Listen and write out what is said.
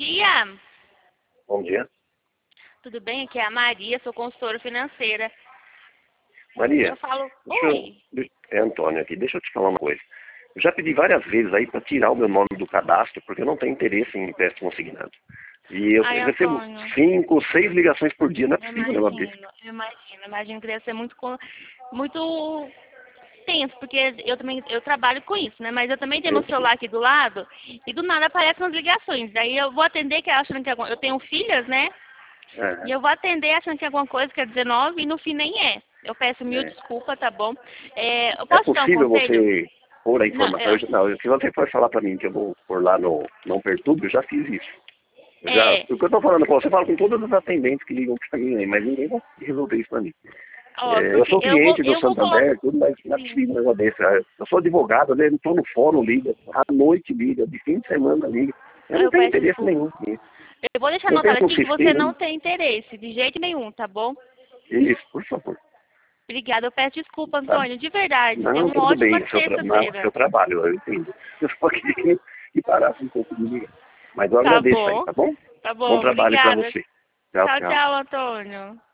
dia. Bom dia. Tudo bem? Aqui é a Maria, sou consultora financeira. Maria, Eu falo, é Antônio aqui. Deixa eu te falar uma coisa. Eu já pedi várias vezes aí para tirar o meu nome do cadastro, porque eu não tenho interesse em empréstimo consignado. E eu Ai, recebo Antônio, 5, 6 ligações por dia. Não é eu possível um negócio desse. imagino que deve ser muito tenso, porque eu trabalho com isso, né? Mas eu também tenho meu Eu celular aqui do lado e do nada aparecem as ligações. Daí eu vou atender que achando que eu tenho filhas, né? E é, eu vou atender achando que é alguma coisa que é 19 e no fim nem é. Eu peço mil é. desculpas, tá bom? Eu É posso te dar um possível conselho? você pôr a Não, informação? Não, se você for falar para mim que eu vou pôr lá no Não Perturbe, eu já fiz isso. O que eu tô falando com você, fala com todos os atendentes que ligam para mim aí, mas ninguém vai resolver isso para mim. Eu porque sou cliente do eu vou colocar. Santander, tudo, mas não é Sim, possível um negócio desse. Eu sou advogado, né? Eu tô no fórum, liga, à noite liga, de fim de semana liga. Eu não eu tenho peço interesse desculpa. nenhum nisso. Eu vou deixar Eu anotado penso no aqui que você sistema, não tem interesse, de jeito nenhum, tá bom? isso, por favor. Obrigada, eu peço desculpa, Sabe? Antônio, de verdade. Tenha Não, uma tudo ótima bem, sexta-feira. seu trabalho, eu entendo. Eu só queria que parasse um pouco de ligar. Mas eu Tá agradeço aí, bom? tá bom? Tá Bom bom, trabalho para obrigada. você. Tchau, Tchau, tchau. tchau, Antônio.